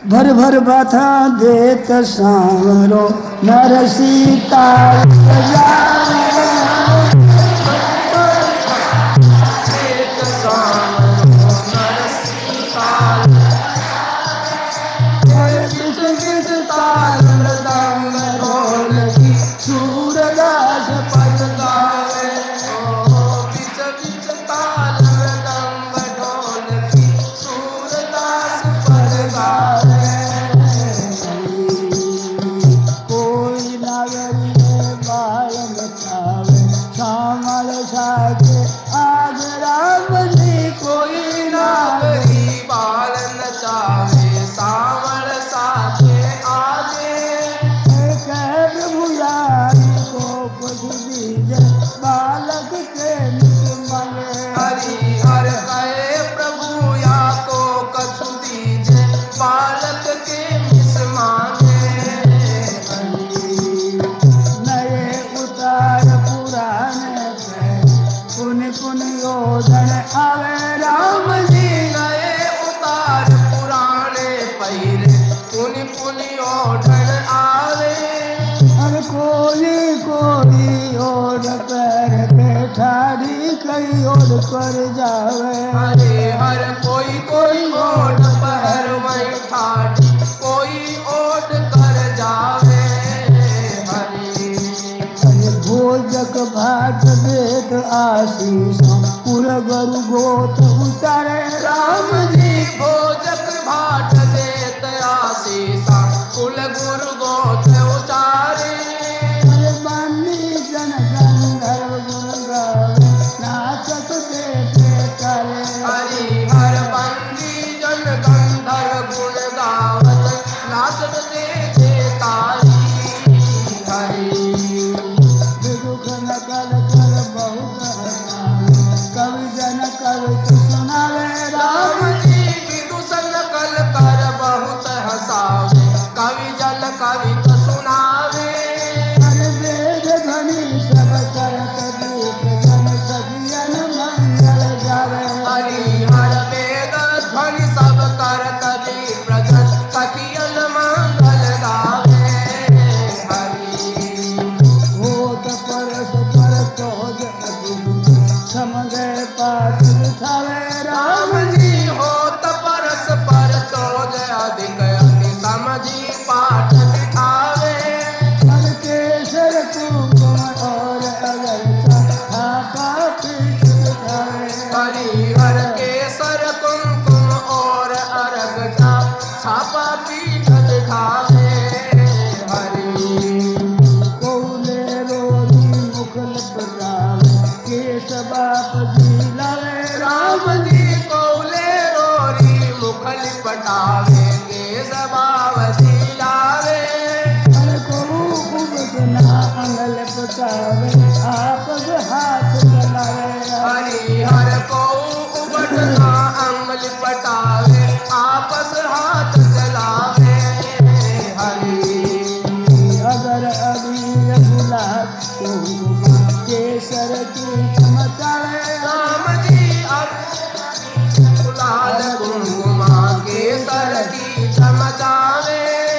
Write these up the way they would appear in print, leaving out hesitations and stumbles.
भर भर बाथा देत सांवरो नर सीता सूरदास पद गावे बिच बिच ताल मृदंग ढोलकी सूरदास पद गावे कोई नागरी में बाल मचावे श्यामल साके आग राम जी कोई नागरी बाल नचावे श्यामल साके आगे बालक के हरि हर कहे प्रभु या तो कछु दीजे बालक के मिस मांगे नए उतार पुराने पुन पुन योधन आवे राम जी नए उतार पुराने पहिरे पुन पुन योधन आवे हर कोई कोई ओढ़ पैर के ठाड़ी कई ओढ़ कर जावे हरे हर कोई कोई ओढ़ पैर वही ठाड़ी कोई ओढ़ कर जावे हरे भोजक भाट देत आशीष पुर गुरु गोत उतारे राम जी भोजक भाट देत आशीष कुल गुरु गोत उतारे हरि हर बंदी जन गंधर्व गुण गावत नाचत देखे तारी हरि दुख नकल कर बहुत कवि जन कवि सुनावे राम जी विदूषण कल कर बहुत हसावे कवि जन कवि सुनावे हर वेद ध्वनि सब करत दीप जन सजियन मंगल जावे हरि हर वेद ध्वनि सब करत दीप जन सजियन मंगल गावे हरि होत परस पर तोज समझे पाठ बिठावे राम जी होत परस पर तोज अधिक अति समझी पाठ बिठावे हर केसर कुंकुम और हरि हर केसर कुंकुम और अर्घ छापा पीठ दिखावे हरि कौले रोरी मुखल बजावे केस बाप जी लावे राम जी कौले रोरी मुखल पटावे केस बाप जी लावे हर को अंगल पटावे आप हाथ चलावे हरि हर को उबटना अंगल पटावे आपस हाथ चलावे हरि अगर अभी गुलाब केसर की चमचावे राम जी अब गुलाल कुंकुमा केसर की चमचावे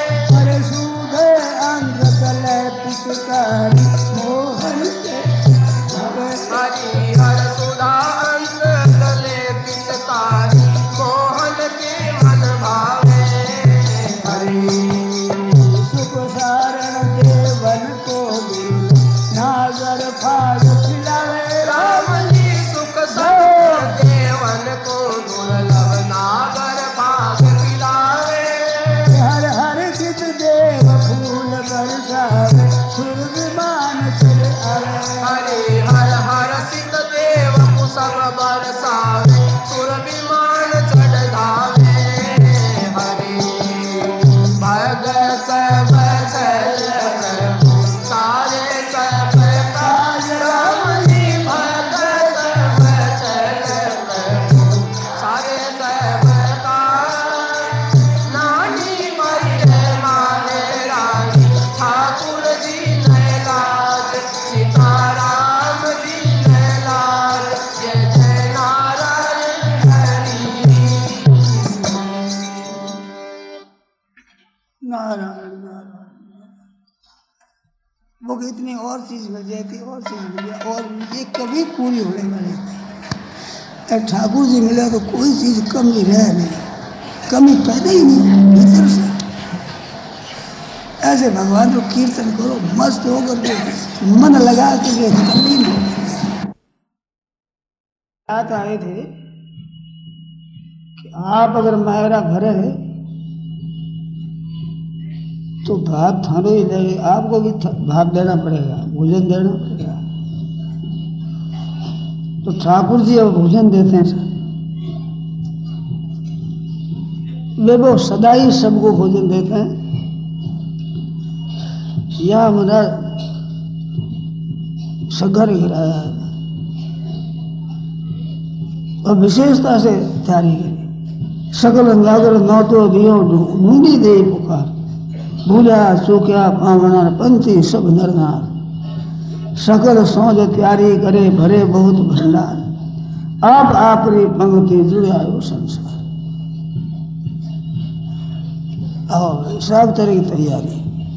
नारायण नारायण। वो इतनी और चीज मिल जाती, और चीज मिल जाए, और ये कभी पूरी होने वाली नहीं। ठाकुर जी मिले तो कोई चीज कमी रहे नहीं, कमी पैदा ही नहीं भीतर से। ऐसे भगवान को कीर्तन करो, मस्त होकर के मन लगा के कमी नहीं। बात आए थे कि आप अगर मायरा भरे तो भात थाने ही लगे, आपको भी भात देना पड़ेगा, भोजन देना पड़ेगा। तो ठाकुर जी अब भोजन देते हैं सर, वे वो सदा ही सबको भोजन देते हैं। यह हमारा सगर गिराया है और विशेषता से तैयारी करी। सकल नागर नौतो दियो ढूंढी दे पुकार, भूला चूक्या पावना पंथी सब नरनार। सकल सौज त्यारी करे भरे बहुत भंडार, आप आपरी पंक्ति जुड़ायो संसार। और सब तरह की तैयारी।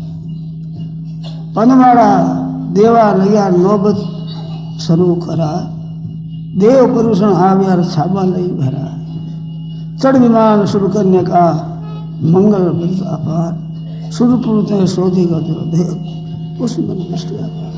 पनवाड़ा देवा लग्या नौबत शुरू करा, देव पुरुषण आव्यार छाबा नहीं भरा। चढ़ विमान शुरू करने का मंगल अपार, सुरपुर शोधी का जो देव उस मन दृष्टि